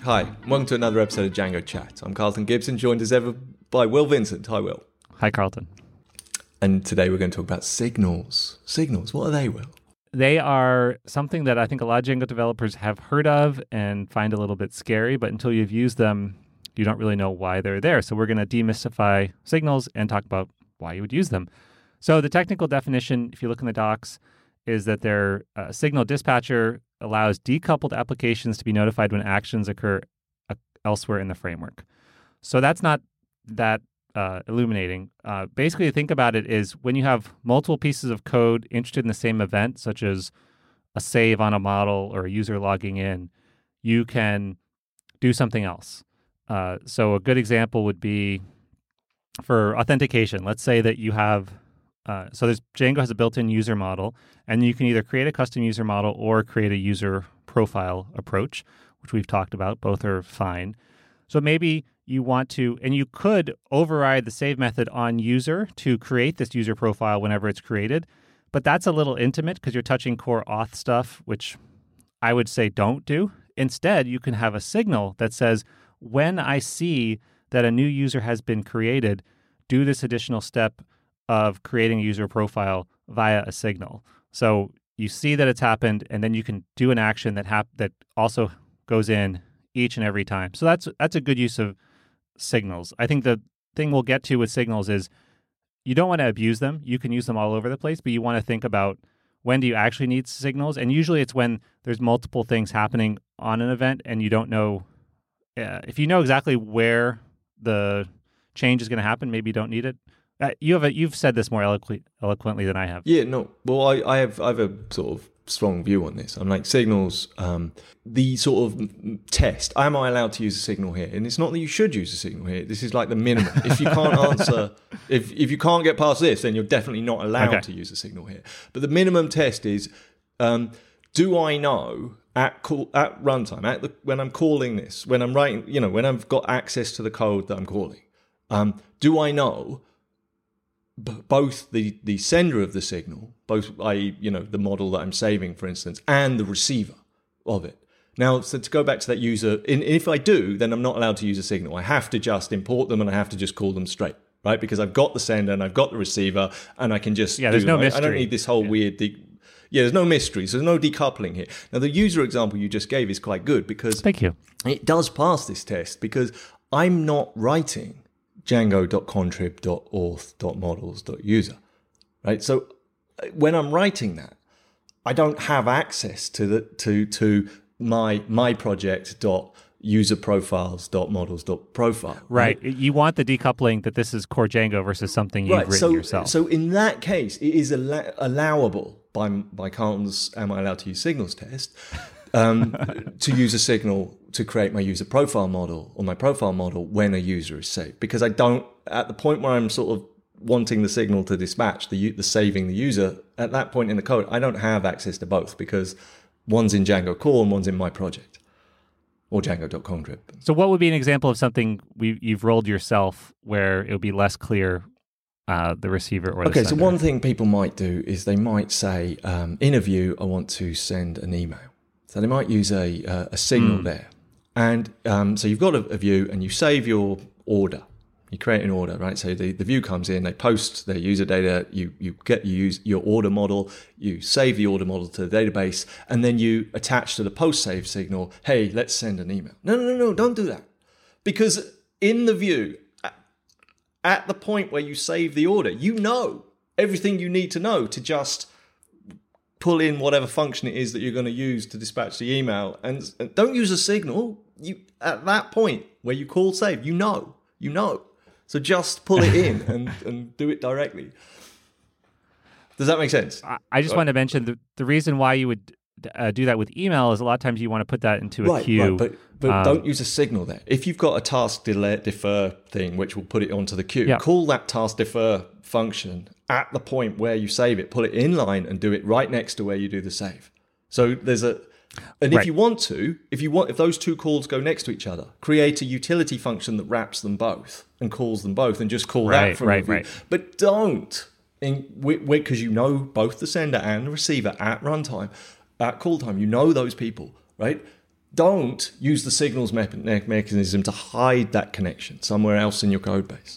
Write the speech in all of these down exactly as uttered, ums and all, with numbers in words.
Hi, welcome to another episode of Django Chat. I'm Carlton Gibson, joined as ever by Will Vincent. Hi, Will. Hi, Carlton. And today we're going to talk about signals. Signals, what are they, Will? They are something that I think a lot of Django developers have heard of and find a little bit scary, but until you've used them, you don't really know why they're there. So we're going to demystify signals and talk about why you would use them. So the technical definition, if you look in the docs, is that their uh, signal dispatcher allows decoupled applications to be notified when actions occur uh, elsewhere in the framework. So that's not that uh, illuminating. Uh, basically, think about it is when you have multiple pieces of code interested in the same event, such as a save on a model or a user logging in, you can do something else. Uh, so a good example would be for authentication. Let's say that you have Uh, so there's Django has a built-in user model, and you can either create a custom user model or create a user profile approach, which we've talked about. Both are fine. So maybe you want to, and you could override the save method on user to create this user profile whenever it's created, but that's a little intimate because you're touching core auth stuff, which I would say don't do. Instead, you can have a signal that says, when I see that a new user has been created, do this additional step of creating a user profile via a signal. So you see that it's happened, and then you can do an action that hap- that also goes in each and every time. So that's that's a good use of signals. I think the thing we'll get to with signals is you don't want to abuse them. You can use them all over the place, but you want to think about when do you actually need signals? And usually it's when there's multiple things happening on an event and you don't know. Uh, if you know exactly where the change is going to happen, maybe you don't need it. Uh, you have a, you've said this more eloquently, eloquently than I have. Yeah, no. Well, I, I have I have a sort of strong view on this. I'm like, signals, um, the sort of test, am I allowed to use a signal here? And it's not that you should use a signal here. This is like the minimum. If you can't answer, if, if you can't get past this, then you're definitely not allowed okay. to use a signal here. But the minimum test is, um, do I know at call, at runtime, at the, when I'm calling this, when I'm writing, you know, when I've got access to the code that I'm calling, um, do I know both the, the sender of the signal, both I you know the model that I'm saving, for instance, and the receiver of it. Now, so to go back to that user, in, if I do, then I'm not allowed to use a signal. I have to just import them and I have to just call them straight, right? Because I've got the sender and I've got the receiver, and I can just yeah. There's do no them. mystery. I don't need this whole yeah. weird. De- yeah, there's no mystery. So there's no decoupling here. Now, the user example you just gave is quite good because thank you. It does pass this test because I'm not writing django.contrib.auth.models.user, right? So when I'm writing that, I don't have access to the to to my my project dot user profiles dot models dot profile. Right. right. You want the decoupling that this is core Django versus something you've right. written so, yourself. So in that case, it is allow- allowable by by Carlton's "Am I allowed to use signals?" test um, to use a signal to create my user profile model or my profile model when a user is saved, because I don't, at the point where I'm sort of wanting the signal to dispatch, the the saving the user, at that point in the code, I don't have access to both because one's in Django core and one's in my project or django.contrib. So what would be an example of something we, you've rolled yourself where it would be less clear uh, the receiver or the Okay, sender? so one thing people might do is they might say, um, in a view, I want to send an email. So they might use a uh, a signal mm. there. And um, so you've got a, a view and you save your order. You create an order, right? So the, the view comes in, they post their user data, you you get you use your order model, you save the order model to the database, and then you attach to the post save signal, hey, let's send an email. No, no, no, no, don't do that. Because in the view, at the point where you save the order, you know everything you need to know to just pull in whatever function it is that you're going to use to dispatch the email, and, and don't use a signal. You at that point where you call save, you know, you know. So just pull it in and, and do it directly. Does that make sense? I, I just right. want to mention the the reason why you would uh, do that with email is a lot of times you want to put that into a right, queue. Right, but but um, don't use a signal there. If you've got a task delay, defer thing, which will put it onto the queue, yeah. call that task defer function at the point where you save it, pull it in line and do it right next to where you do the save. So there's a, and if right. you want to, if you want, if those two calls go next to each other, create a utility function that wraps them both and calls them both and just call right, that from right, the view. right. But don't, because you know both the sender and the receiver at runtime, at call time, you know those people, right? don't use the signals me- me- mechanism to hide that connection somewhere else in your code base,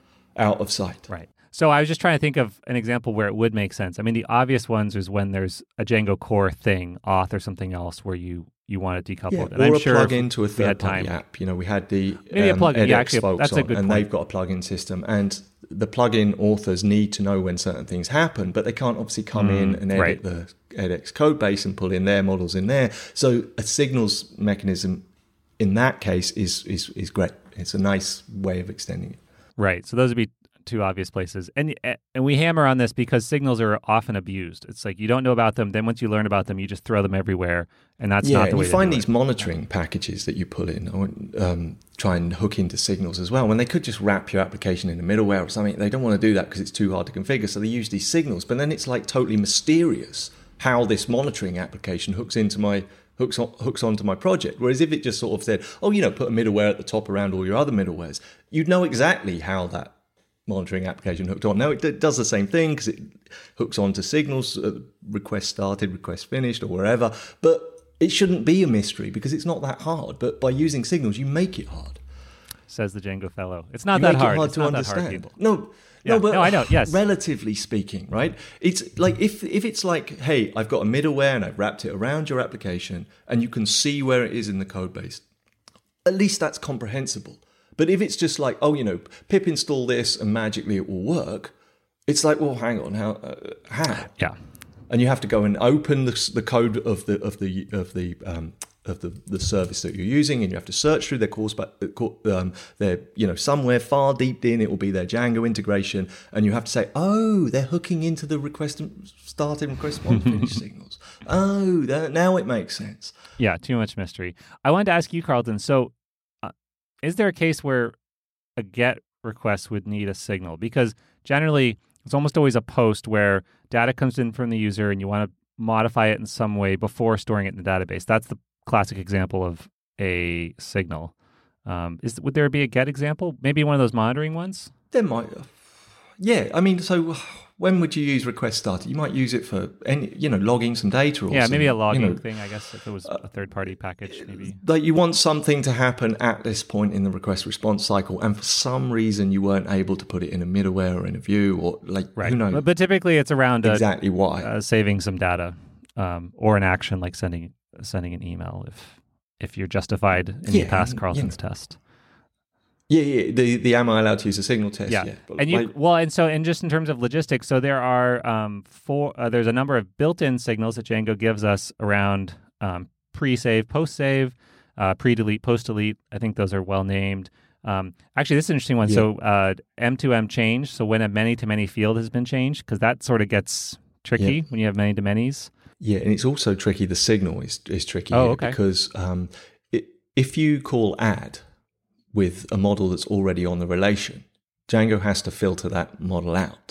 out of sight. Right. So I was just trying to think of an example where it would make sense. I mean, the obvious ones is when there's a Django core thing, auth or something else, where you, you want to decouple Yeah, it. or And I'm a sure plug-in to a we had third-party time. app. You know, we had the Maybe a um, plugin. edX Yeah, actually, folks that's a on, good and point. they've got a plug-in system. And the plug-in authors need to know when certain things happen, but they can't obviously come Mm, in and edit right. the edX code base and pull in their models in there. So a signals mechanism in that case is is is great. It's a nice way of extending it. Right. So those would be two obvious places. And and we hammer on this because signals are often abused. It's like you don't know about them. Then once you learn about them, you just throw them everywhere. And that's yeah, not the and way you to find do these it. monitoring packages that you pull in or um, try and hook into signals as well. When they could just wrap your application in a middleware or something, they don't want to do that because it's too hard to configure. So they use these signals. But then it's like totally mysterious how this monitoring application hooks into my hooks on, hooks onto my project. Whereas if it just sort of said, oh, you know, put a middleware at the top around all your other middlewares, you'd know exactly how that monitoring application hooked on. Now it, it does the same thing because it hooks onto signals, uh, request started, request finished, or wherever. But it shouldn't be a mystery because it's not that hard. But by using signals, you make it hard. Says the Django fellow. It's not You that make hard. it hard It's to not understand. that hard, people. No. Yeah. No, but No, I know, yes. relatively speaking, right? It's like if if it's like, hey, I've got a middleware and I've wrapped it around your application and you can see where it is in the code base, at least that's comprehensible. But if it's just like, oh, you know, pip install this and magically it will work, it's like, well, hang on, how? Uh, how? Yeah. And you have to go and open the, the code of the of the of the um, of the, the service that you're using, and you have to search through their course, but um, they're you know somewhere far deep in it will be their Django integration, and you have to say, oh, they're hooking into the request and start and request one finish signals. Oh, that, now it makes sense. Yeah, too much mystery. I wanted to ask you, Carlton. So, uh, is there a case where a GET request would need a signal? Because generally, it's almost always a post where data comes in from the user, and you want to modify it in some way before storing it in the database. That's the classic example of a signal. Um, is would there be a GET example? Maybe one of those monitoring ones? There might, yeah. I mean, so when would you use request started? You might use it for any, you know, logging some data. Or Yeah, some, maybe a logging you know, thing. I guess if it was a third-party package, maybe. Like you want something to happen at this point in the request response cycle, and for some reason you weren't able to put it in a middleware or in a view, or like Right. who knows But, but typically, it's around uh, exactly why. uh, saving some data um, or an action like sending sending an email if if you're justified and you Yeah, pass and, Carlton's you know. test. Yeah, yeah. The the am I allowed to use a signal test? Yeah, Yeah, but and you like, well, and so and just in terms of logistics, so there are um, four. Uh, there's a number of built-in signals that Django gives us around um, pre-save, post-save, uh, pre-delete, post-delete. I think those are well named. Um, actually, this is an interesting one. Yeah. So uh, M to M change. So when a many-to-many field has been changed, because that sort of gets tricky Yeah. when you have many-to-manys. yeah, and it's also tricky. The signal is is tricky Oh, here okay. because um, it, if you call add with a model that's already on the relation, Django has to filter that model out,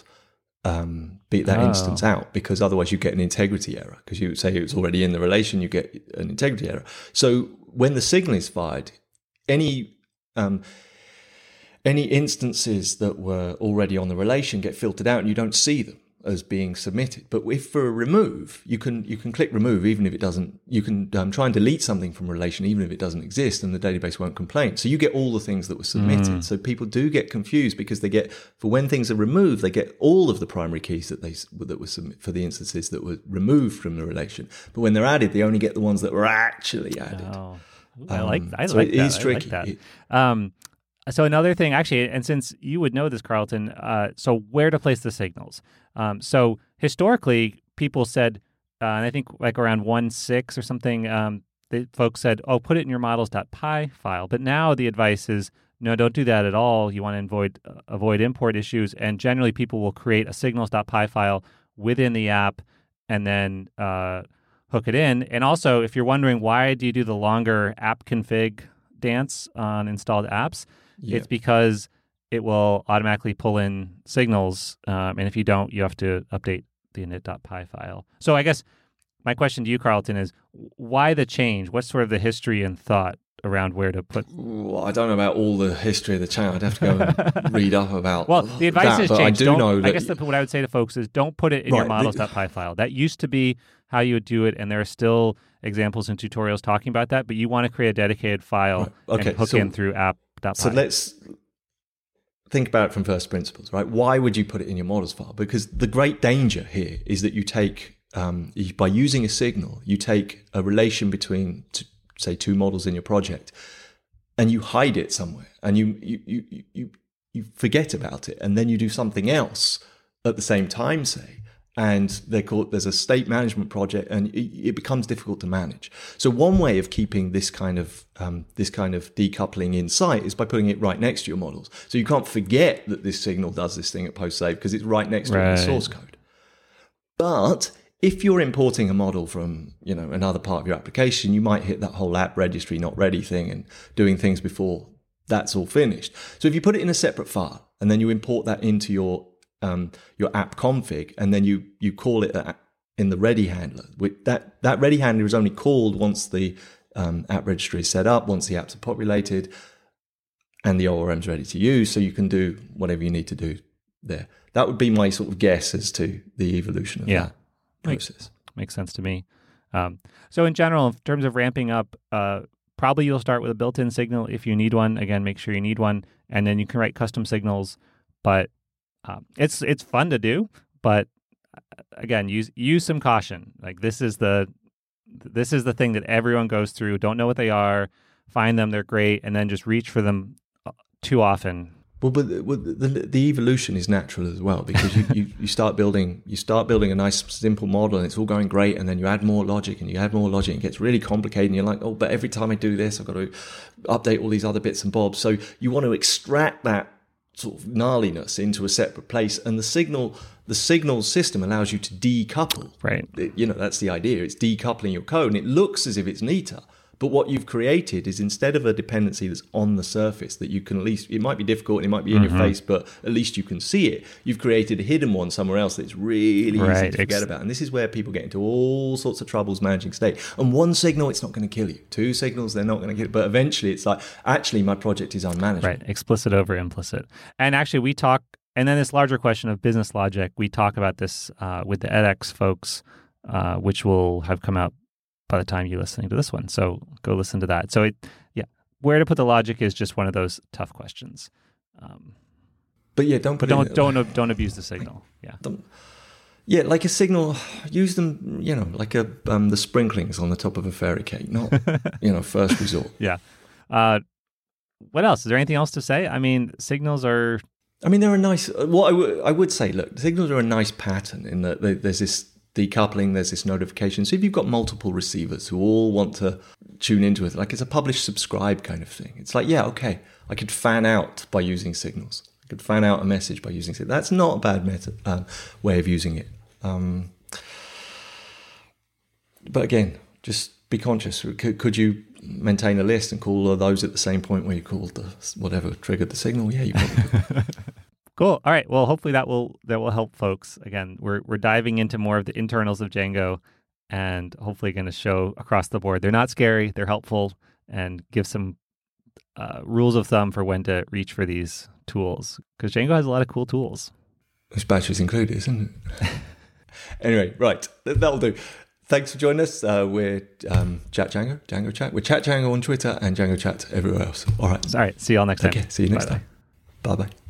um, beat that Oh. instance out, because otherwise you get an integrity error. Because you say it's already in the relation, you get an integrity error. So when the signal is fired, any um, any instances that were already on the relation get filtered out, and you don't see them as being submitted. But if for a remove, you can you can click remove even if it doesn't. You can um, try and delete something from relation even if it doesn't exist, and the database won't complain. So you get all the things that were submitted. Mm. So people do get confused because they get for when things are removed, they get all of the primary keys that they that were submit for the instances that were removed from the relation. But when they're added, they only get the ones that were actually added. Oh, Ooh, I like Um, I so like it that. is I tricky. like that. It- Um, so another thing, actually, and since you would know this, Carlton, uh, so where to place the signals? Um, so historically, people said, uh, and I think like around one six or something, um, the folks said, "Oh, put it in your models.py file." But now the advice is, no, don't do that at all. You want to avoid uh, avoid import issues, and generally people will create a signals.py file within the app, and then uh, hook it in. And also, if you're wondering why do you do the longer app config dance on installed apps, Yeah. it's because it will automatically pull in signals, um, and if you don't, you have to update the init.py file. So I guess my question to you, Carlton, is why the change? What's sort of the history and thought around where to put? Well, I don't know about all the history of the channel. I'd have to go and read up about Well, the advice that, has but changed. I do Don't- know that I guess the, what I would say to folks is don't put it in your Right, the- models.py file. That used to be how you would do it, and there are still examples and tutorials talking about that, but you want to create a dedicated file right. okay, and hook so, in through app.py. So let's think about it from first principles, right? Why would you put it in your models file? Because the great danger here is that you take, um, by using a signal, you take a relation between, t- say, two models in your project, and you hide it somewhere, and you you you you you forget about it, and then you do something else at the same time, say, and they call it, there's a state management project, and it, it becomes difficult to manage. So one way of keeping this kind of um, this kind of decoupling in sight is by putting it right next to your models. So you can't forget that this signal does this thing at post save because it's right next to right. it in the source code. But if you're importing a model from, you know, another part of your application, you might hit that whole app registry not ready thing and doing things before that's all finished. So if you put it in a separate file and then you import that into your um, your app config, and then you you call it a, in the ready handler, that that ready handler is only called once the um, app registry is set up, once the apps are populated, and the O R M is ready to use. So you can do whatever you need to do there. That would be my sort of guess as to the evolution of yeah. that process. Makes, makes sense to me. Um, so in general, in terms of ramping up, uh, probably you'll start with a built-in signal if you need one. Again, make sure you need one, and then you can write custom signals. But um, it's it's fun to do. But uh, again, use use some caution. Like this is the this is the thing that everyone goes through. Don't know what they are. Find them, they're great, and then just reach for them too often. Well, but the, the, the evolution is natural as well, because you, you, you start building you start building a nice simple model and it's all going great, and then you add more logic and you add more logic and it gets really complicated, and you're like, oh, but every time I do this, I've got to update all these other bits and bobs. So you want to extract that sort of gnarliness into a separate place, and the signal the signal system allows you to decouple. Right. You know, that's the idea. It's decoupling your code, and it looks as if it's neater. But what you've created is, instead of a dependency that's on the surface that you can at least, it might be difficult and it might be in mm-hmm. your face, but at least you can see it. You've created a hidden one somewhere else that's really right. easy to forget Ex- about. And this is where people get into all sorts of troubles managing state. And one signal, it's not going to kill you. Two signals, they're not going to kill you. But eventually it's like, actually, my project is unmanageable. Right. Explicit over implicit. And actually, we talk, and then this larger question of business logic, we talk about this uh, with the edX folks, uh, which will have come out by the time you're listening to this one. So go listen to that. So it, yeah, where to put the logic is just one of those tough questions. Um, but yeah, don't put but don't it, don't don't abuse the signal. Yeah, don't, yeah, like a signal. Use them, you know, like a um, the sprinklings on the top of a fairy cake, not you know, first resort. Yeah. Uh, what else? Is there anything else to say? I mean, signals are. I mean, they're a nice. What I, w- I would say, look, signals are a nice pattern in that there's this decoupling, there's this notification. So if you've got multiple receivers who all want to tune into it, like it's a publish subscribe kind of thing. It's like, yeah, okay, I could fan out by using signals. I could fan out a message by using signals. That's not a bad method, uh, way of using it. Um, but again, just be conscious. Could, could you maintain a list and call those at the same point where you called the whatever triggered the signal? Yeah, you probably could. Cool. All right. Well, hopefully that will that will help folks. Again, we're we're diving into more of the internals of Django, and hopefully going to show across the board they're not scary, they're helpful, and give some uh, rules of thumb for when to reach for these tools, because Django has a lot of cool tools. There's batteries included, isn't it? Anyway, right. That'll do. Thanks for joining us. Uh, we're um, Chat Django, Django Chat. We're Chat Django on Twitter and Django Chat everywhere else. All right. All right. See you all next Take time. Care. See you next Bye-bye. time. Bye bye.